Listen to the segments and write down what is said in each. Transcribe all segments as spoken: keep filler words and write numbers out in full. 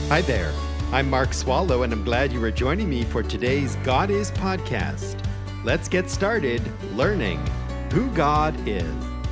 Hi there. I'm Mark Swallow, and I'm glad you are joining me for today's God Is podcast. Let's get started learning who God is.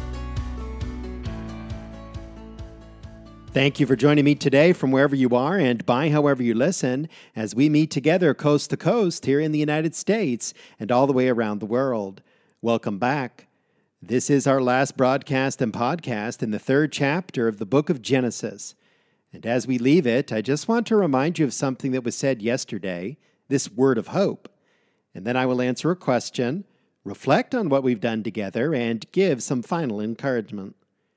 Thank you for joining me today from wherever you are and by however you listen as we meet together coast to coast here in the United States and all the way around the world. Welcome back. This is our last broadcast and podcast in the third chapter of the book of Genesis. And as we leave it, I just want to remind you of something that was said yesterday, this word of hope. And then I will answer a question, reflect on what we've done together, and give some final encouragement.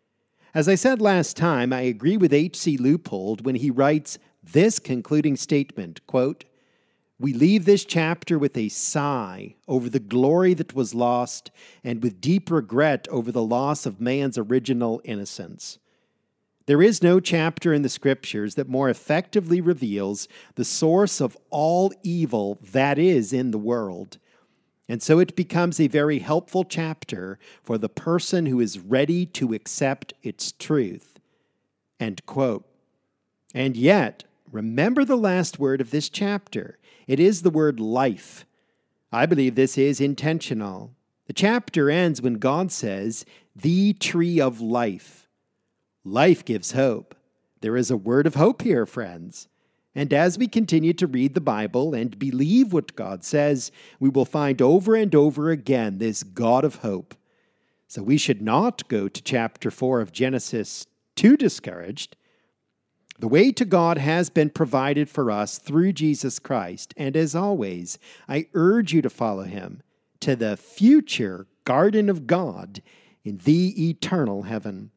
As I said last time, I agree with H C Leupold when he writes this concluding statement, quote, "We leave this chapter with a sigh over the glory that was lost and with deep regret over the loss of man's original innocence. There is no chapter in the Scriptures that more effectively reveals the source of all evil that is in the world. And so it becomes a very helpful chapter for the person who is ready to accept its truth." End quote. And yet, remember the last word of this chapter. It is the word life. I believe this is intentional. The chapter ends when God says, "the tree of life." Life gives hope. There is a word of hope here, friends. And as we continue to read the Bible and believe what God says, we will find over and over again this God of hope. So we should not go to chapter four of Genesis too discouraged. The way to God has been provided for us through Jesus Christ, and as always, I urge you to follow him to the future garden of God in the eternal heaven.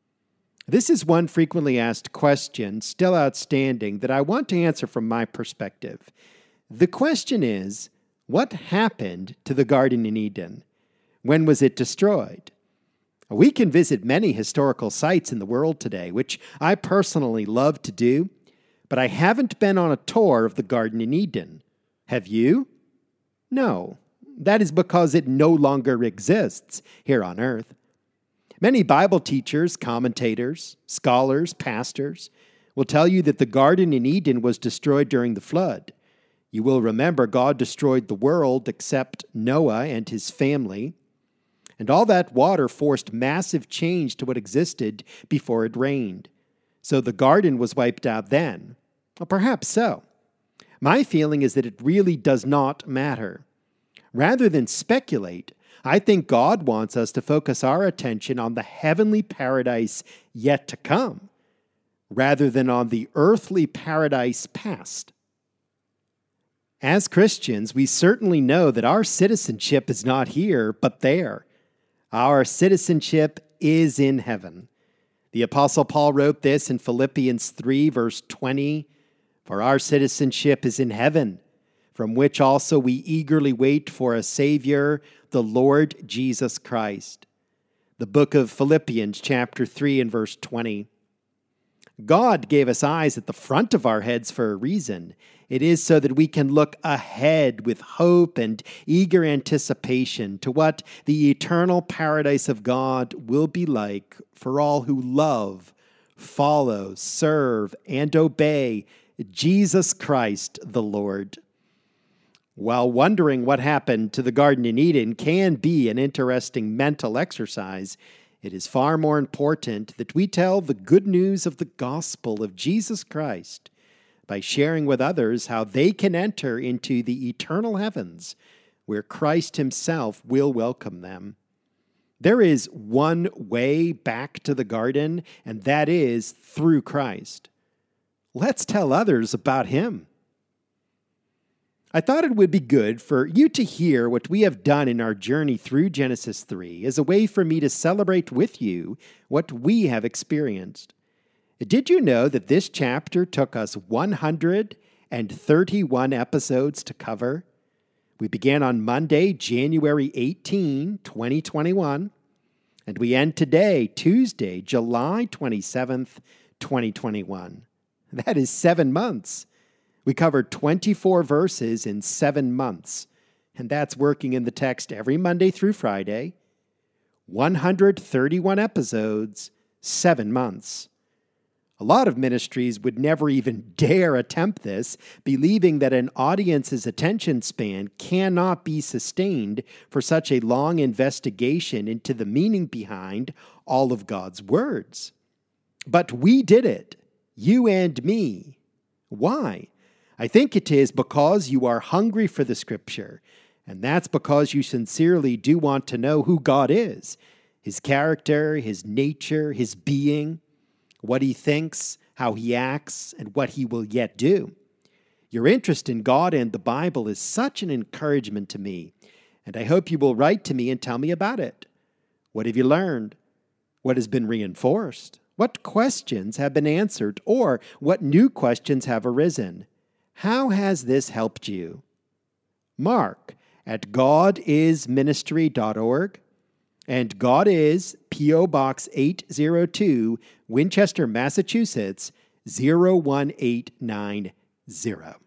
This is one frequently asked question, still outstanding, that I want to answer from my perspective. The question is, what happened to the garden in Eden? When was it destroyed? We can visit many historical sites in the world today, which I personally love to do, but I haven't been on a tour of the garden in Eden. Have you? No. That is because it no longer exists here on earth. Many Bible teachers, commentators, scholars, pastors will tell you that the garden in Eden was destroyed during the flood. You will remember God destroyed the world except Noah and his family, and all that water forced massive change to what existed before it rained. So the garden was wiped out then. Well, perhaps so. My feeling is that it really does not matter. Rather than speculate, I think God wants us to focus our attention on the heavenly paradise yet to come, rather than on the earthly paradise past. As Christians, we certainly know that our citizenship is not here, but there. Our citizenship is in heaven. The Apostle Paul wrote this in Philippians three, verse twenty, "For our citizenship is in heaven, from which also we eagerly wait for a Savior, the Lord Jesus Christ." The book of Philippians, chapter three and verse twenty. God gave us eyes at the front of our heads for a reason. It is so that we can look ahead with hope and eager anticipation to what the eternal paradise of God will be like for all who love, follow, serve, and obey Jesus Christ the Lord. While wondering what happened to the garden in Eden can be an interesting mental exercise, it is far more important that we tell the good news of the gospel of Jesus Christ by sharing with others how they can enter into the eternal heavens where Christ himself will welcome them. There is one way back to the garden, and that is through Christ. Let's tell others about him. I thought it would be good for you to hear what we have done in our journey through Genesis three as a way for me to celebrate with you what we have experienced. Did you know that this chapter took us one hundred thirty-one episodes to cover? We began on Monday, January eighteenth, twenty twenty-one, and we end today, Tuesday, July twenty-seventh, twenty twenty-one. That is seven months. We covered twenty-four verses in seven months, and that's working in the text every Monday through Friday. one hundred thirty-one episodes, seven months. A lot of ministries would never even dare attempt this, believing that an audience's attention span cannot be sustained for such a long investigation into the meaning behind all of God's words. But we did it, you and me. Why? I think it is because you are hungry for the Scripture, and that's because you sincerely do want to know who God is, His character, His nature, His being, what He thinks, how He acts, and what He will yet do. Your interest in God and the Bible is such an encouragement to me, and I hope you will write to me and tell me about it. What have you learned? What has been reinforced? What questions have been answered, or what new questions have arisen? How has this helped you? Mark at god is ministry dot org. And God is, P O Box eight oh two, Winchester, Massachusetts, zero one eight nine zero.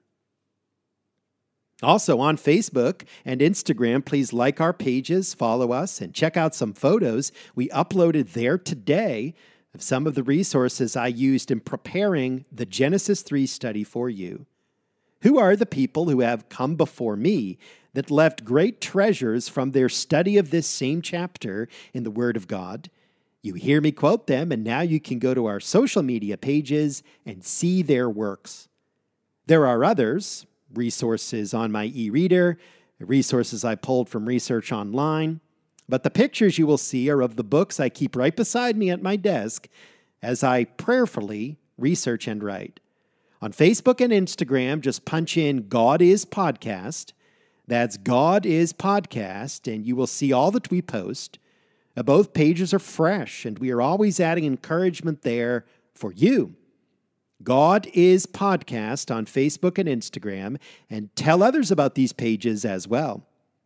Also on Facebook and Instagram, please like our pages, follow us, and check out some photos we uploaded there today of some of the resources I used in preparing the Genesis three study for you. Who are the people who have come before me that left great treasures from their study of this same chapter in the Word of God? You hear me quote them, and now you can go to our social media pages and see their works. There are others, resources on my e-reader, resources I pulled from research online, but the pictures you will see are of the books I keep right beside me at my desk as I prayerfully research and write. On Facebook and Instagram, just punch in God is Podcast. That's God is Podcast, and you will see all that we post. Uh, both pages are fresh, and we are always adding encouragement there for you. God is Podcast on Facebook and Instagram, and tell others about these pages as well.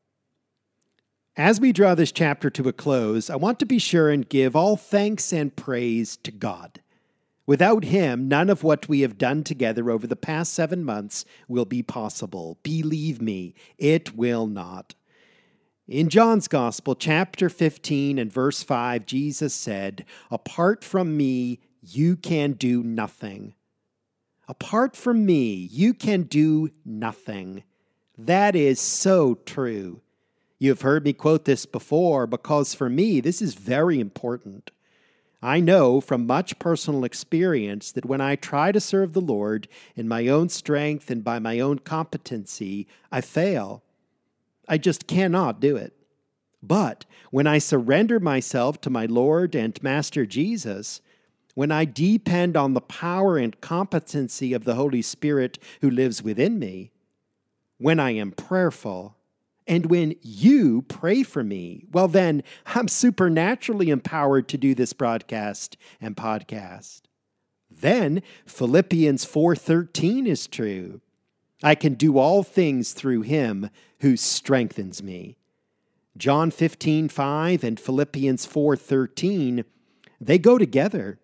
As we draw this chapter to a close, I want to be sure and give all thanks and praise to God. Without Him, none of what we have done together over the past seven months will be possible. Believe me, it will not. In John's Gospel, chapter fifteen and verse five, Jesus said, "Apart from me, you can do nothing." Apart from me, you can do nothing. That is so true. You have heard me quote this before because for me, this is very important. I know from much personal experience that when I try to serve the Lord in my own strength and by my own competency, I fail. I just cannot do it. But when I surrender myself to my Lord and Master Jesus, when I depend on the power and competency of the Holy Spirit who lives within me, when I am prayerful, and when you pray for me, well then, I'm supernaturally empowered to do this broadcast and podcast. Then Philippians four thirteen is true. I can do all things through Him who strengthens me. John fifteen five and Philippians four thirteen, they go together.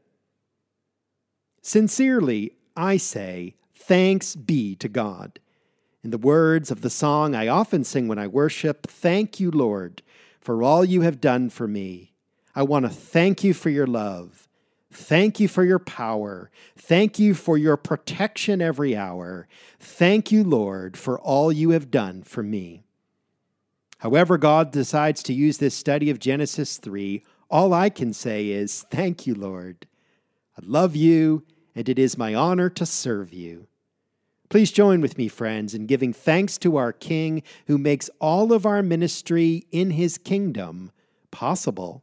Sincerely, I say, thanks be to God. In the words of the song I often sing when I worship, "Thank you, Lord, for all you have done for me. I want to thank you for your love. Thank you for your power. Thank you for your protection every hour. Thank you, Lord, for all you have done for me." However God decides to use this study of Genesis three, all I can say is, thank you, Lord. I love you, and it is my honor to serve you. Please join with me, friends, in giving thanks to our King who makes all of our ministry in His kingdom possible.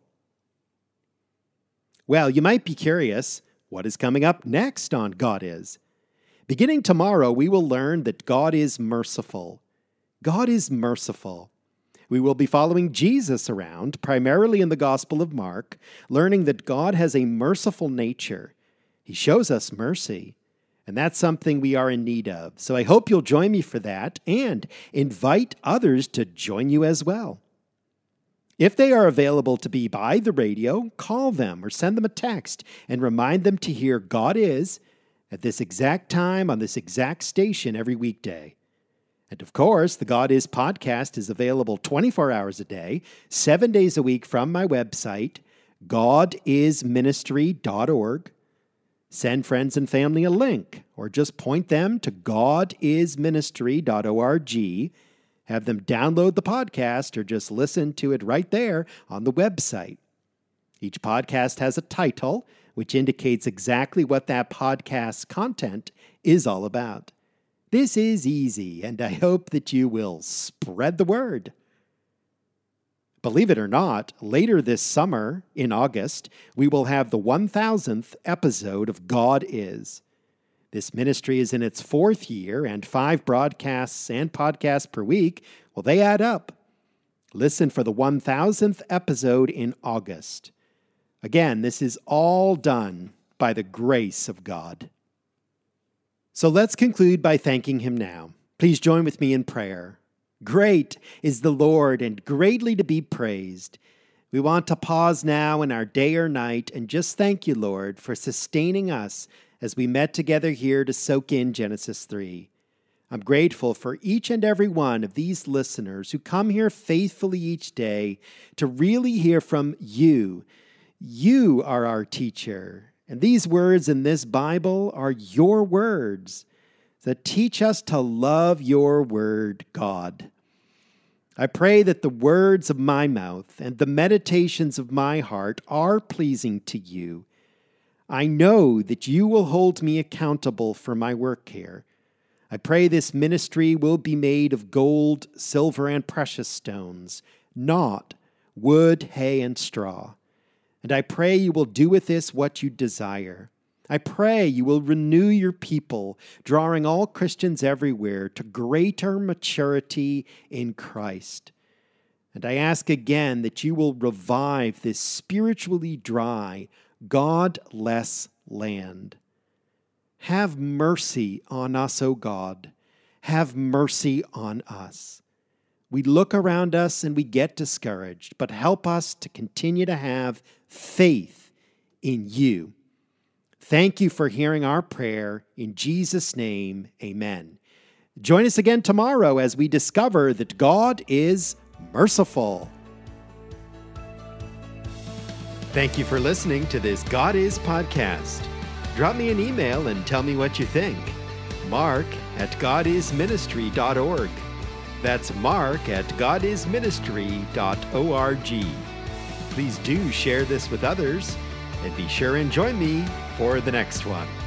Well, you might be curious, what is coming up next on God Is? Beginning tomorrow, we will learn that God is merciful. God is merciful. We will be following Jesus around, primarily in the Gospel of Mark, learning that God has a merciful nature. He shows us mercy. And that's something we are in need of. So I hope you'll join me for that and invite others to join you as well. If they are available to be by the radio, call them or send them a text and remind them to hear God Is at this exact time on this exact station every weekday. And of course, the God Is podcast is available twenty-four hours a day, seven days a week from my website, god is ministry dot org. Send friends and family a link, or just point them to god is ministry dot org. Have them download the podcast or just listen to it right there on the website. Each podcast has a title, which indicates exactly what that podcast's content is all about. This is easy, and I hope that you will spread the word. Believe it or not, later this summer, in August, we will have the one thousandth episode of God Is. This ministry is in its fourth year, and five broadcasts and podcasts per week, well, they add up. Listen for the one thousandth episode in August. Again, this is all done by the grace of God. So let's conclude by thanking Him now. Please join with me in prayer. Great is the Lord and greatly to be praised. We want to pause now in our day or night and just thank you, Lord, for sustaining us as we met together here to soak in Genesis three. I'm grateful for each and every one of these listeners who come here faithfully each day to really hear from you. You are our teacher, and these words in this Bible are your words that teach us to love your word, God. I pray that the words of my mouth and the meditations of my heart are pleasing to you. I know that you will hold me accountable for my work here. I pray this ministry will be made of gold, silver, and precious stones, not wood, hay, and straw. And I pray you will do with this what you desire. I pray you will renew your people, drawing all Christians everywhere to greater maturity in Christ. And I ask again that you will revive this spiritually dry, God-less land. Have mercy on us, O God. Have mercy on us. We look around us and we get discouraged, but help us to continue to have faith in you. Thank you for hearing our prayer. In Jesus' name, amen. Join us again tomorrow as we discover that God is merciful. Thank you for listening to this God Is podcast. Drop me an email and tell me what you think. Mark at god is ministry dot org. That's Mark at god is ministry dot org. Please do share this with others, and be sure and join me for the next one.